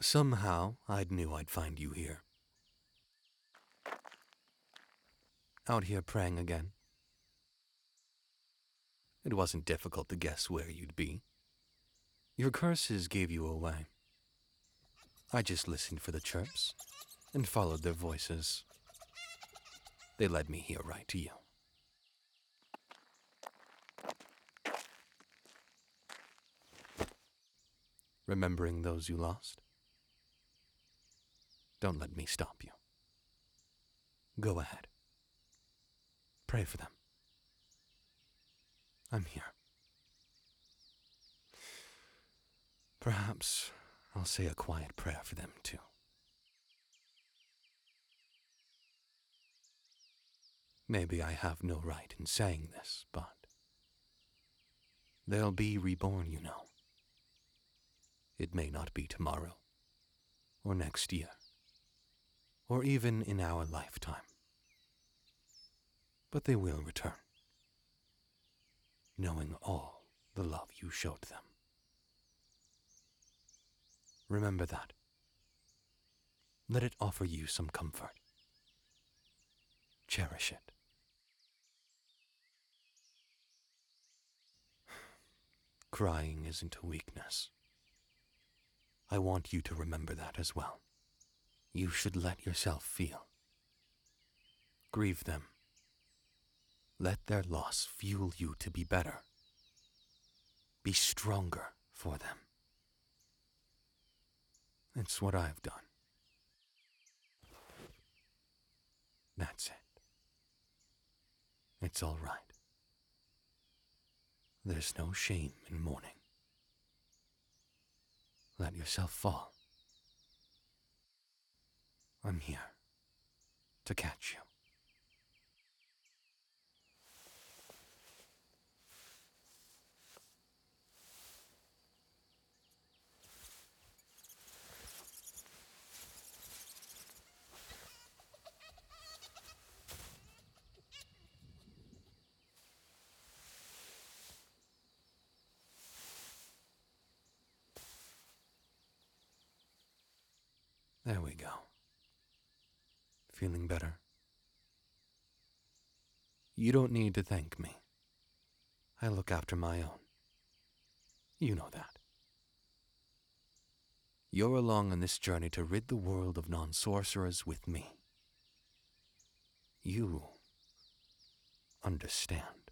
Somehow, I knew I'd find you here. Out here praying again. It wasn't difficult to guess where you'd be. Your curses gave you away. I just listened for the chirps and followed their voices. They led me here right to you. Remembering those you lost? Don't let me stop you. Go ahead. Pray for them. I'm here. Perhaps I'll say a quiet prayer for them too. Maybe I have no right in saying this, but they'll be reborn, you know. It may not be tomorrow, or next year, or even in our lifetime. But they will return, knowing all the love you showed them. Remember that. Let it offer you some comfort. Cherish it. Crying isn't a weakness. I want you to remember that as well. You should let yourself feel. Grieve them. Let their loss fuel you to be better. Be stronger for them. It's what I've done. That's it. It's all right. There's no shame in mourning. Let yourself fall. I'm here to catch you. There we go. Feeling better? You don't need to thank me. I look after my own. You know that. You're along on this journey to rid the world of non-sorcerers with me. You understand.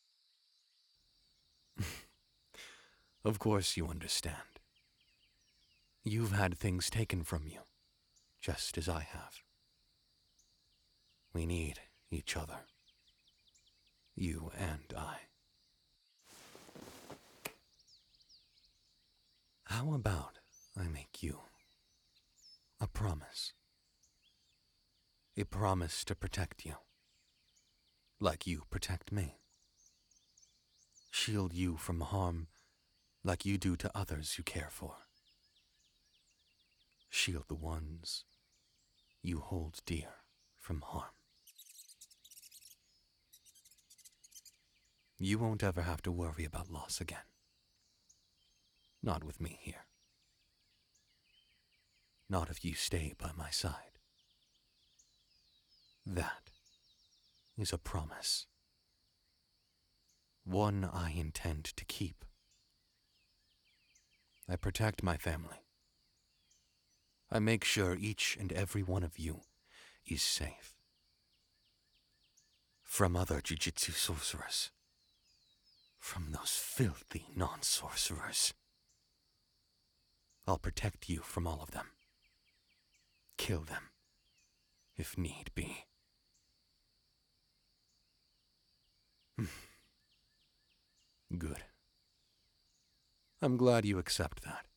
Of course you understand. You've had things taken from you, just as I have. We need each other. You and I. How about I make you a promise? A promise to protect you, like you protect me. Shield you from harm, like you do to others you care for. Shield the ones you hold dear from harm. You won't ever have to worry about loss again. Not with me here. Not if you stay by my side. That is a promise. One I intend to keep. I protect my family. I make sure each and every one of you is safe. From other Jiu-Jitsu sorcerers. From those filthy non-sorcerers. I'll protect you from all of them. Kill them, if need be. Good. I'm glad you accept that.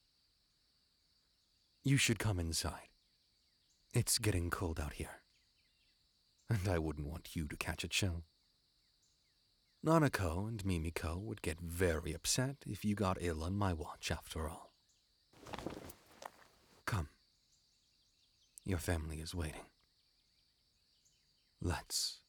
You should come inside. It's getting cold out here. And I wouldn't want you to catch a chill. Nanako and Mimiko would get very upset if you got ill on my watch after all. Come. Your family is waiting. Let's